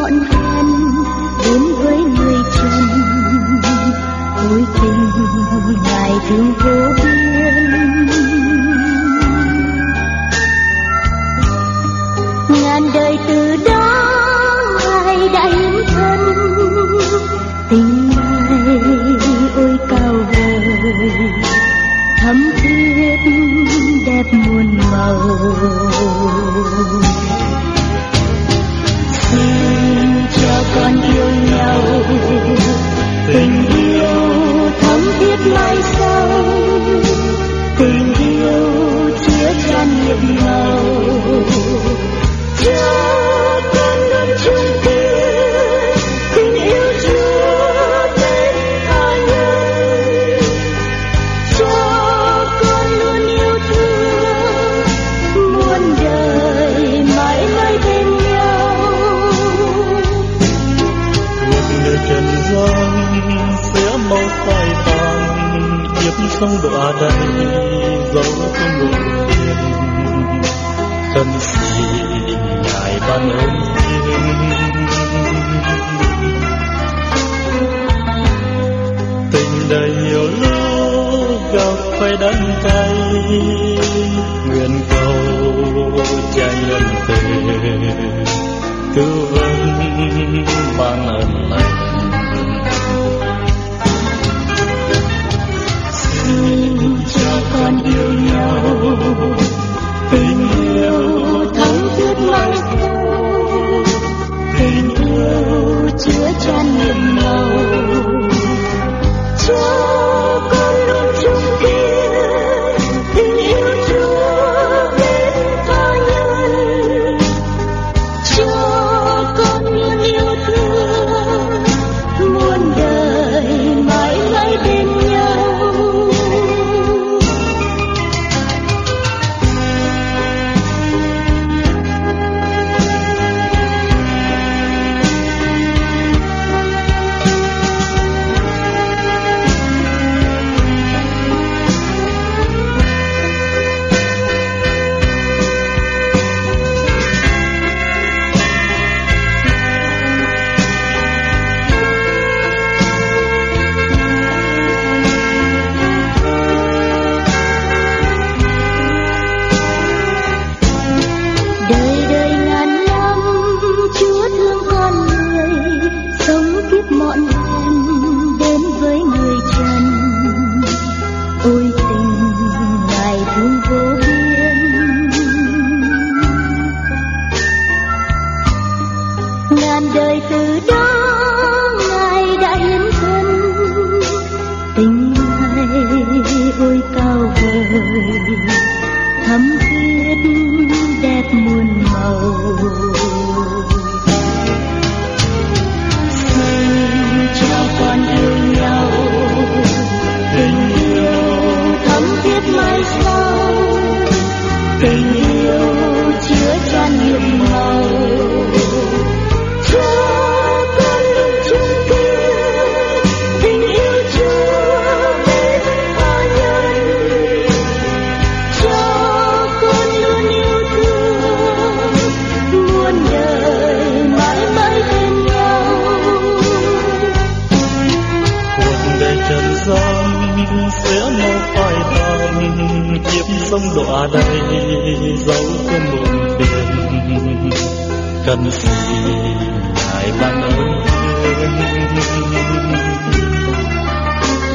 mọn hèn đến với người trần. Ôi tình ngài thương vô biên, ngàn đời từ đó ngài đã hiến thân. Tình ngài ôi cao vời, thắm thiết đẹp muôn màu. Xin cho con yêu nhau, tình yêu thắm thiết mãi sau. Tình yêu chứa chan nhiệm màu, cho con luôn chung kia. Tình yêu Chúa đến tha nhân, cho con luôn yêu thương muôn đời mãi mãi bên nhau. Cuộc đời trần gian sẽ mau phai tàn, kiếp sống đọa đầy dẫu không đủ tiền. Cần gì ngài ban ơn thiên, tình đời nhiều lúc gặp phải đắng cay. Nguyện cầu cha nhân từ cứu vấn ban ơn lành. Xin cho con yêu nhau, tình yêu thắm thiết mãi sau. Tình yêu chứa chan nhiệm màu, cho con luôn chung kia. Tình yêu Chúa đến tha nhân, cho con luôn yêu thương muôn đời mãi mãi bên nhau. Ngàn đời từ đó ngài đã hiến thân. Tình ngài ôi cao vời, thắm thiết đẹp muôn màu. Xin cho con yêu nhau, tình yêu thắm thiết mãi sau. Tình yêu chứa chan nhiệm màu, cho con luôn chung kia. Tình yêu Chúa đến tha nhân, cho con luôn yêu thương muôn đời mãi mãi bên nhau. Cuộc đời trần gian sẽ mau phai tàn, kiếp sống đọa đầy dẫu có muộn phiền. Cần gì ngài ban ơn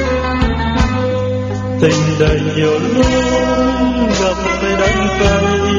thiên, tình đời nhiều lúc gặp phải đắng cay.